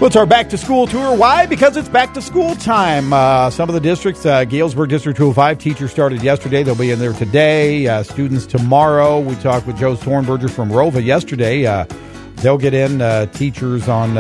Well, it's our back-to-school tour. Why? Because it's back-to-school time. Some of the districts, Galesburg District 205, teachers started yesterday. They'll be in there today. Students tomorrow. We talked with Joe Thornberger from Rova yesterday. They'll get in teachers on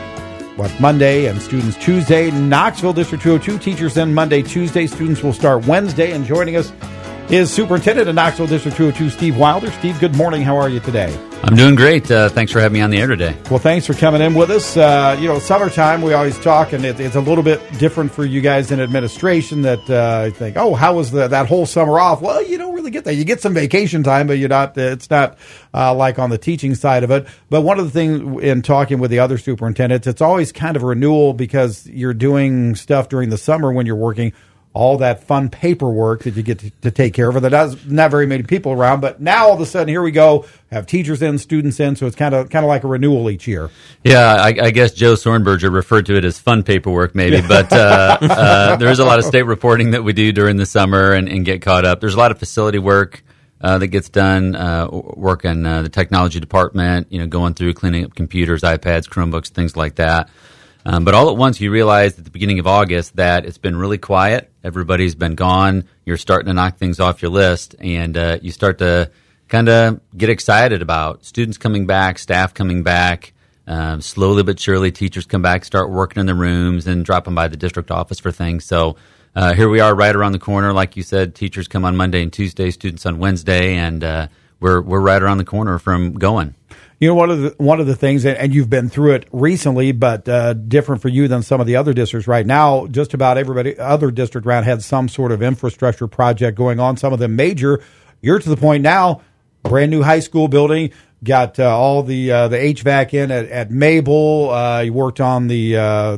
Monday and students Tuesday. Knoxville District 202, teachers in Monday, Tuesday. Students will start Wednesday. And joining us is Superintendent of Knoxville District 202, Steve Wilder. Steve, good morning. How are you today? I'm doing great. Thanks for having me on the air today. Well, thanks for coming in with us. Summertime, we always talk, and it's a little bit different for you guys in administration that think, oh, how was that whole summer off? Well, you don't really get that. You get some vacation time, but it's not like on the teaching side of it. But one of the things in talking with the other superintendents, it's always kind of a renewal because you're doing stuff during the summer when you're working, all that fun paperwork that you get to take care of. There's not very many people around, but now all of a sudden, here we go, have teachers in, students in, so it's kind of like a renewal each year. Yeah, I guess Joe Thornberger referred to it as fun paperwork maybe, but there's a lot of state reporting that we do during the summer and get caught up. There's a lot of facility work that gets done, work in the technology department, going through cleaning up computers, iPads, Chromebooks, things like that. But all at once, you realize at the beginning of August that it's been really quiet. Everybody's been gone. You're starting to knock things off your list, and you start to kind of get excited about students coming back, staff coming back. Slowly but surely, teachers come back, start working in the rooms, and dropping by the district office for things. So here we are right around the corner. Like you said, teachers come on Monday and Tuesday, students on Wednesday, and we're right around the corner from going. One of the things, and you've been through it recently, but different for you than some of the other districts right now, just about everybody, other district around had some sort of infrastructure project going on, some of them major. You're to the point now, brand new high school building, got all the HVAC in at Mabel. You worked on the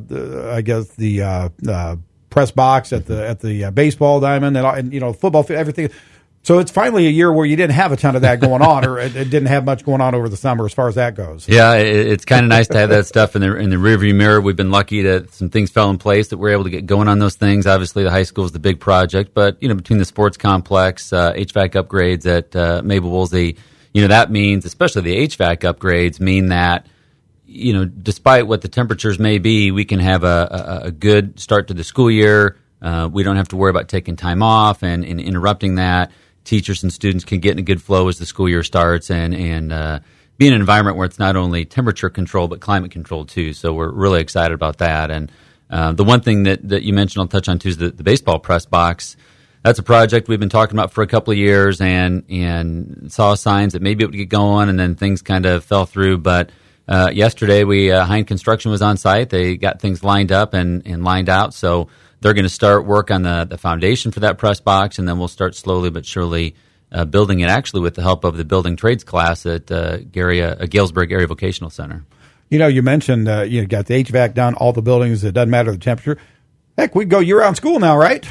press box at the baseball diamond and football, everything. So it's finally a year where you didn't have a ton of that going on, or it didn't have much going on over the summer as far as that goes. Yeah, it's kind of nice to have that stuff in the rearview mirror. We've been lucky that some things fell in place that we're able to get going on those things. Obviously, the high school is the big project, but between the sports complex, HVAC upgrades at Mabel Woolsey, that means, especially the HVAC upgrades, mean that despite what the temperatures may be, we can have a good start to the school year. We don't have to worry about taking time off and interrupting that. Teachers and students can get in a good flow as the school year starts and be in an environment where it's not only temperature control but climate control too. So we're really excited about that. And the one thing that you mentioned I'll touch on too is the baseball press box. That's a project we've been talking about for a couple of years and saw signs that maybe it would get going, and then things kind of fell through. But yesterday, Hein Construction was on site. They got things lined up and lined out. So they're going to start work on the foundation for that press box, and then we'll start slowly but surely building it, actually with the help of the building trades class at Galesburg Area Vocational Center. You mentioned you got the HVAC done, all the buildings, it doesn't matter the temperature. Heck, we go year-round school now, right?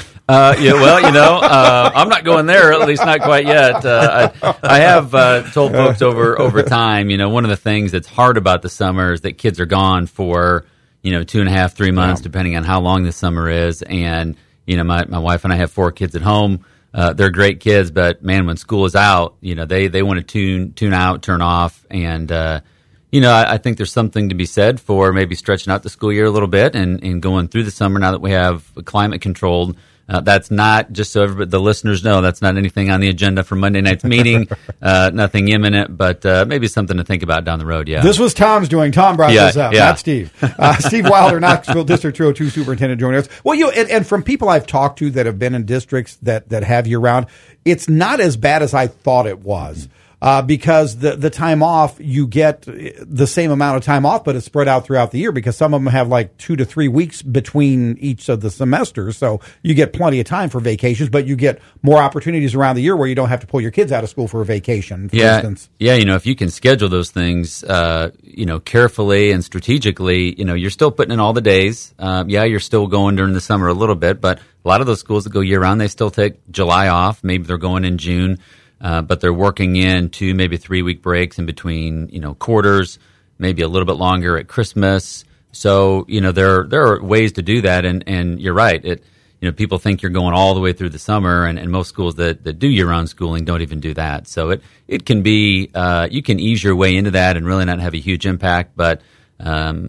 I'm not going there, at least not quite yet. I have told folks over time, one of the things that's hard about the summer is that kids are gone for 2.5, 3 months, depending on how long the summer is. And, my wife and I have 4 kids at home. They're great kids, but man, when school is out, they want to tune out, turn off. And, I think there's something to be said for maybe stretching out the school year a little bit and going through the summer now that we have climate controlled. That's not, just so everybody, the listeners know, that's not anything on the agenda for Monday night's meeting, nothing imminent, but maybe something to think about down the road, yeah. This was Tom's doing. Tom brought this up, not Steve. Steve Wilder, Knoxville District 202 Superintendent, joining us. Well, and from people I've talked to that have been in districts that have year-round, it's not as bad as I thought it was. Because the time off, you get the same amount of time off, but it's spread out throughout the year because some of them have like 2 to 3 weeks between each of the semesters. So you get plenty of time for vacations, but you get more opportunities around the year where you don't have to pull your kids out of school for a vacation, for instance. Yeah, if you can schedule those things, carefully and strategically, you're still putting in all the days. You're still going during the summer a little bit, but a lot of those schools that go year-round, they still take July off. Maybe they're going in June. But they're working in 2, maybe 3 week breaks in between, quarters, maybe a little bit longer at Christmas. So, there are ways to do that. And you're right. People think you're going all the way through the summer, and most schools that do year-round schooling don't even do that. So it can be, you can ease your way into that and really not have a huge impact. But,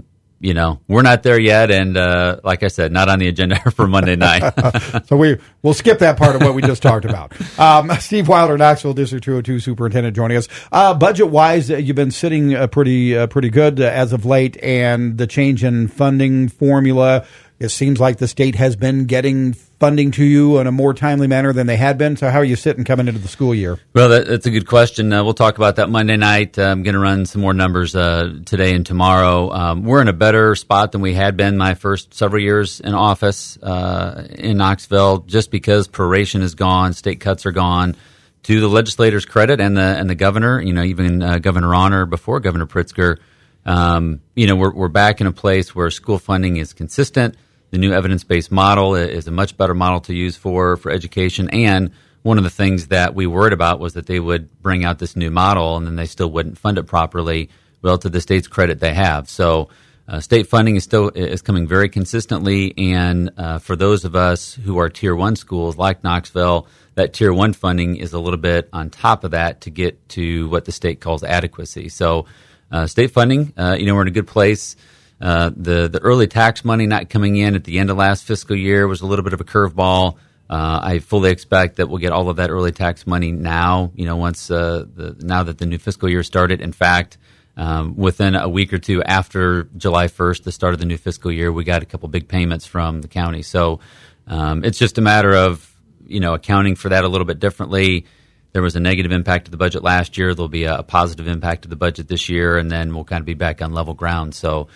we're not there yet, and like I said, not on the agenda for Monday night. So we'll skip that part of what we just talked about. Steve Wilder, Knoxville District 202 Superintendent, joining us. Budget-wise, you've been sitting pretty good as of late, and the change in funding formula, it seems like the state has been getting funding to you in a more timely manner than they had been. So how are you sitting coming into the school year? Well, that's a good question. We'll talk about that Monday night. I'm going to run some more numbers today and tomorrow. We're in a better spot than we had been my first several years in office in Knoxville, just because proration is gone, state cuts are gone. To the legislators' credit and the governor, even Governor Honor before Governor Pritzker, we're back in a place where school funding is consistent. The new evidence-based model is a much better model to use for education. And one of the things that we worried about was that they would bring out this new model and then they still wouldn't fund it properly. Well, to the state's credit, they have. So state funding is coming very consistently. And for those of us who are Tier 1 schools like Knoxville, that Tier 1 funding is a little bit on top of that to get to what the state calls adequacy. So state funding, we're in a good place. The early tax money not coming in at the end of last fiscal year was a little bit of a curveball. I fully expect that we'll get all of that early tax money now, once now that the new fiscal year started. In fact, within a week or two after July 1st, the start of the new fiscal year, we got a couple big payments from the county. So it's just a matter of, accounting for that a little bit differently. There was a negative impact to the budget last year. There'll be a positive impact to the budget this year, and then we'll kind of be back on level ground. So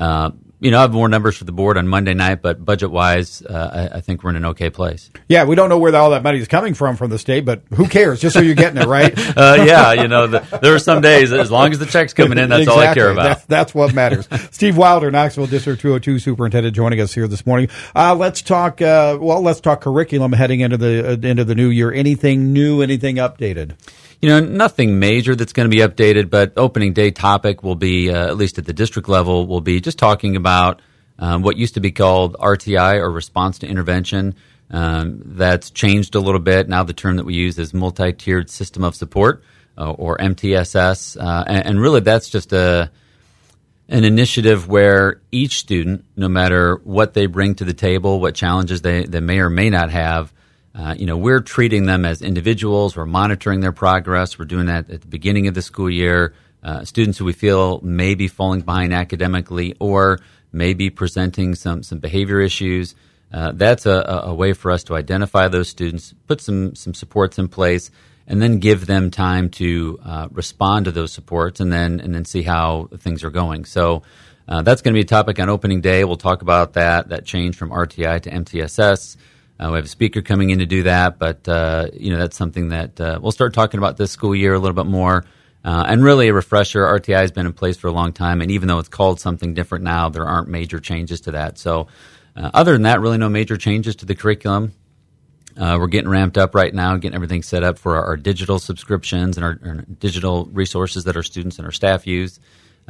I have more numbers for the board on Monday night, but budget-wise, I think we're in an okay place. Yeah, we don't know where all that money is coming from the state, but who cares? Just so you're getting it, right? There are some days, as long as the check's coming in, that's exactly. all I care about. That's what matters. Steve Wilder, Knoxville District 202 Superintendent, joining us here this morning. Let's talk curriculum heading into the new year. Anything new, anything updated? Nothing major that's going to be updated, but opening day topic will be, at least at the district level, will be just talking about what used to be called RTI, or response to intervention. That's changed a little bit. Now the term that we use is multi-tiered system of support, or MTSS. And really that's just an initiative where each student, no matter what they bring to the table, what challenges they may or may not have, we're treating them as individuals. We're monitoring their progress. We're doing that at the beginning of the school year. Students who we feel may be falling behind academically or may be presenting some behavior issues. That's a way for us to identify those students, put some supports in place, and then give them time to respond to those supports and then see how things are going. So that's going to be a topic on opening day. We'll talk about that change from RTI to MTSS. We have a speaker coming in to do that, but that's something that we'll start talking about this school year a little bit more. And really a refresher, RTI has been in place for a long time, and even though it's called something different now, there aren't major changes to that. So other than that, really no major changes to the curriculum. We're getting ramped up right now, getting everything set up for our digital subscriptions and our digital resources that our students and our staff use.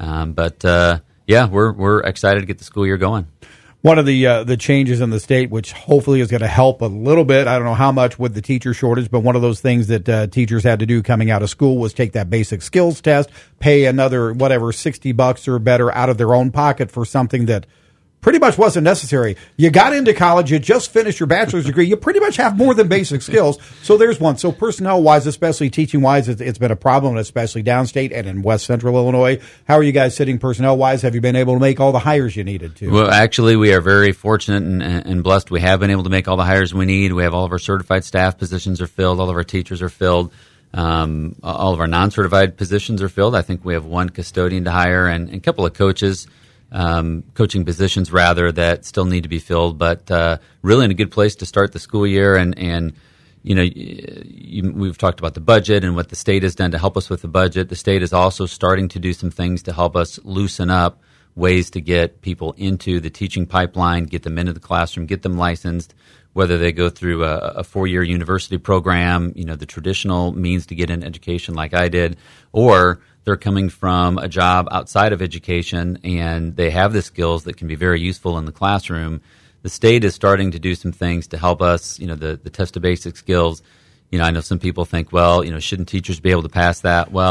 We're excited to get the school year going. One of the changes in the state, which hopefully is going to help a little bit, I don't know how much with the teacher shortage, but one of those things that teachers had to do coming out of school was take that basic skills test, pay another, $60 or better out of their own pocket for something that pretty much wasn't necessary. You got into college, you just finished your bachelor's degree, you pretty much have more than basic skills. So there's one. So personnel-wise, especially teaching-wise, it's been a problem, especially downstate and in west central Illinois. How are you guys sitting personnel-wise? Have you been able to make all the hires you needed to? Well, actually, we are very fortunate and blessed. We have been able to make all the hires we need. We have all of our certified staff positions are filled. All of our teachers are filled. All of our non-certified positions are filled. I think we have one custodian to hire and a couple of coaches. Coaching positions rather that still need to be filled, but really in a good place to start the school year. And we've talked about the budget and what the state has done to help us with the budget. The state is also starting to do some things to help us loosen up ways to get people into the teaching pipeline, get them into the classroom, get them licensed, whether they go through a 4-year university program, the traditional means to get an education like I did, or they're coming from a job outside of education and they have the skills that can be very useful in the classroom. The state is starting to do some things to help us, the test of basic skills. I know some people think, shouldn't teachers be able to pass that? Well,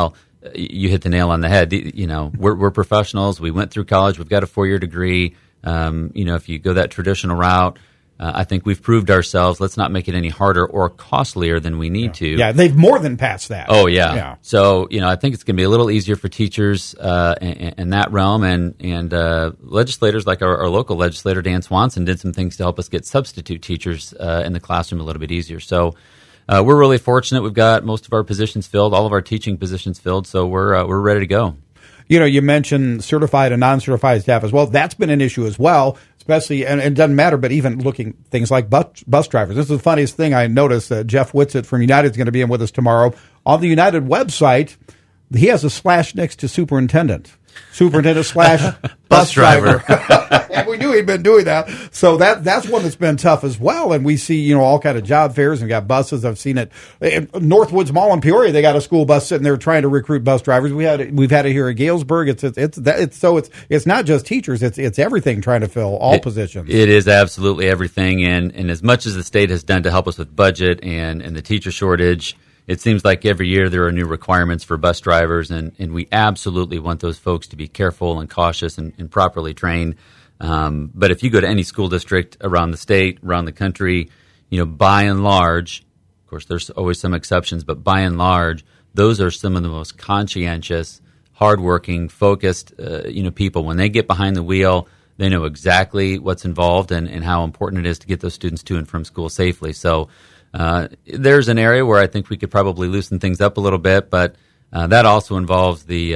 you hit the nail on the head. We're professionals. We went through college. We've got a 4-year degree. If you go that traditional route, I think we've proved ourselves. Let's not make it any harder or costlier than we need to. Yeah, they've more than passed that. Oh, yeah. So, I think it's going to be a little easier for teachers in that realm. And legislators like our local legislator, Dan Swanson, did some things to help us get substitute teachers in the classroom a little bit easier. So we're really fortunate. We've got most of our positions filled, all of our teaching positions filled. So we're ready to go. You mentioned certified and non-certified staff as well. That's been an issue as well, especially, and it doesn't matter, but even looking things like bus drivers. This is the funniest thing I noticed. Jeff Whitsitt from United is going to be in with us tomorrow. On the United website, he has a slash next to superintendent. Superintendent slash bus driver. And we knew he'd been doing that. So that's one that's been tough as well. And we see, all kind of job fairs and got buses. I've seen it in Northwoods Mall in Peoria. They got a school bus sitting there trying to recruit bus drivers. We've had it here at Galesburg. It's not just teachers. It's everything trying to fill all positions. It is absolutely everything. And as much as the state has done to help us with budget and the teacher shortage, it seems like every year there are new requirements for bus drivers, and we absolutely want those folks to be careful and cautious and properly trained. But if you go to any school district around the state, around the country, by and large, of course, there's always some exceptions, but by and large, those are some of the most conscientious, hardworking, focused, people. When they get behind the wheel, they know exactly what's involved and how important it is to get those students to and from school safely. So there's an area where I think we could probably loosen things up a little bit, but that also involves the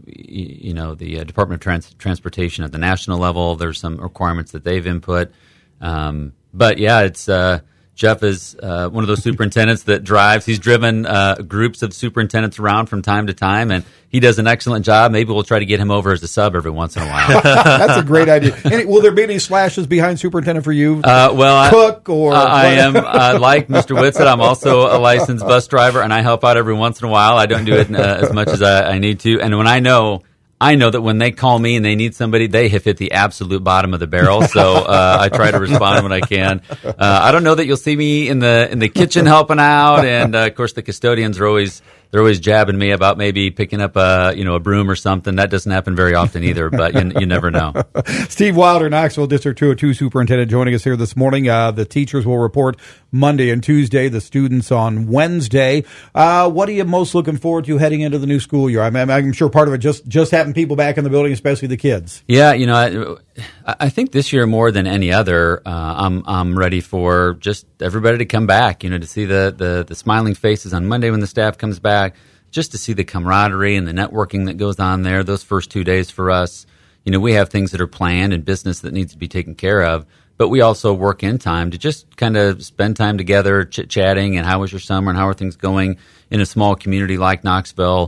Department of Transportation at the national level. There's some requirements that they've input. But yeah, it's Jeff is one of those superintendents that drives. He's driven groups of superintendents around from time to time, and he does an excellent job. Maybe we'll try to get him over as a sub every once in a while. That's a great idea. Will there be any slashes behind superintendent for you? Cook or I am like Mr. Whitsitt. I'm also a licensed bus driver, and I help out every once in a while. I don't do it as much as I need to, and when I know that when they call me and they need somebody, they have hit the absolute bottom of the barrel. So I try to respond when I can. I don't know that you'll see me in the kitchen helping out, and of course the custodians are always jabbing me about maybe picking up a broom or something. That doesn't happen very often either, but you never know. Steve Wilder, Knoxville District 202 Superintendent, joining us here this morning. The teachers will report Monday and Tuesday, the students on Wednesday. What are you most looking forward to heading into the new school year? I'm sure part of it just having people back in the building, especially the kids. Yeah, I think this year more than any other, I'm ready for just everybody to come back. To see the smiling faces on Monday when the staff comes back, just to see the camaraderie and the networking that goes on there. Those first 2 days for us, we have things that are planned and business that needs to be taken care of. But we also work in time to just kind of spend time together, chit-chatting, and how was your summer and how are things going in a small community like Knoxville.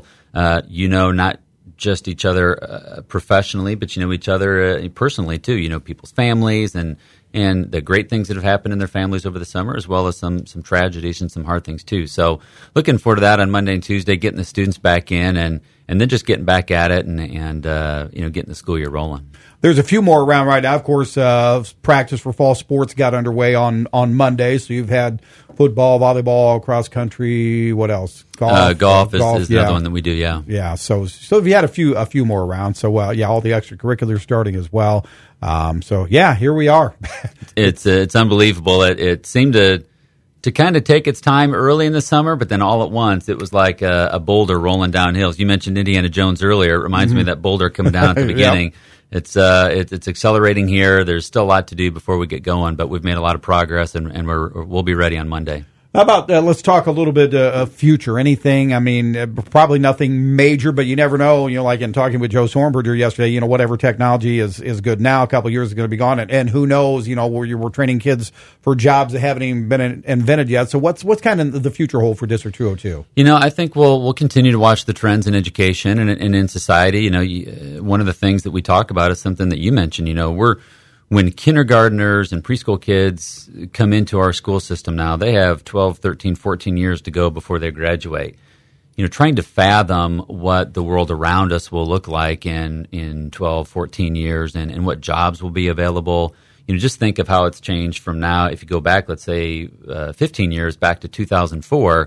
Not just each other professionally, but each other personally too. People's families and the great things that have happened in their families over the summer, as well as some tragedies and some hard things too. So looking forward to that on Monday and Tuesday, getting the students back in and then just getting back at it and getting the school year rolling. There's a few more around right now. Of course, practice for fall sports got underway on Monday. So you've had football, volleyball, cross country. What else? Golf is another one that we do. Yeah. Yeah. So we had a few more around. So all the extracurriculars starting as well. Here we are. It's unbelievable. It seemed to kind of take its time early in the summer, but then all at once it was like a boulder rolling down hills. You mentioned Indiana Jones earlier. It reminds me of that boulder coming down at the beginning. Yep. It's accelerating here. There's still a lot to do before we get going, but we've made a lot of progress, and we'll be ready on Monday. How about let's talk a little bit of future. Anything? Probably nothing major, but you never know. Like in talking with Joe Sornberger yesterday, whatever technology is good now, a couple of years is going to be gone, and who knows? We're training kids for jobs that haven't even been invented yet. So what's kind of the future hold for District 202? I think we'll continue to watch the trends in education and in society. One of the things that we talk about is something that you mentioned. When kindergartners and preschool kids come into our school system now, they have 12, 13, 14 years to go before they graduate. Trying to fathom what the world around us will look like in 12, 14 years and what jobs will be available. Just think of how it's changed from now. If you go back, let's say 15 years back to 2004,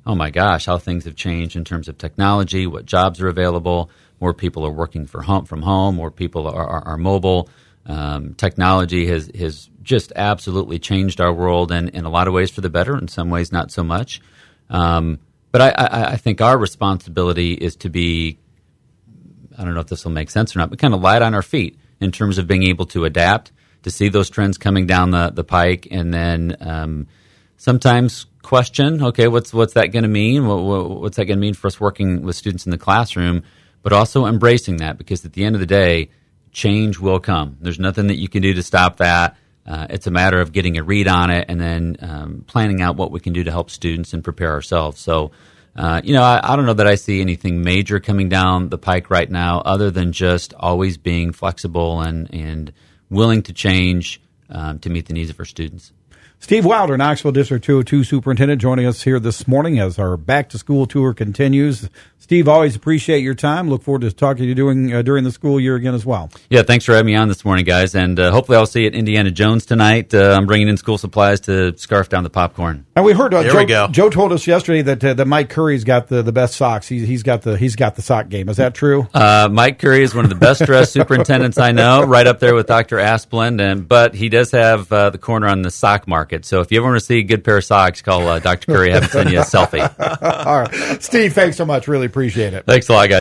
oh my gosh, how things have changed in terms of technology, what jobs are available. More people are working from home. More people are mobile. Technology has just absolutely changed our world, and in a lot of ways for the better, in some ways not so much. But I think our responsibility is to be, I don't know if this will make sense or not, but kind of light on our feet in terms of being able to adapt, to see those trends coming down the pike, and then sometimes question, okay, what's that going to mean? What's that going to mean for us working with students in the classroom? But also embracing that, because at the end of the day, change will come. There's nothing that you can do to stop that. It's a matter of getting a read on it and then planning out what we can do to help students and prepare ourselves. So, I don't know that I see anything major coming down the pike right now, other than just always being flexible and willing to change to meet the needs of our students. Steve Wilder, Knoxville District 202 Superintendent, joining us here this morning as our back-to-school tour continues. Steve, always appreciate your time. Look forward to talking to you during the school year again as well. Yeah, thanks for having me on this morning, guys. And hopefully I'll see you at Indiana Jones tonight. I'm bringing in school supplies to scarf down the popcorn. And we heard Joe told us yesterday that Mike Curry's got the best socks. He's got the sock game. Is that true? Mike Curry is one of the best dressed superintendents I know, right up there with Dr. Asplund. But he does have the corner on the sock market. So if you ever want to see a good pair of socks, call Dr. Curry. Have him send you a selfie. All right, Steve, thanks so much. Really appreciate it. Thanks a lot, guys.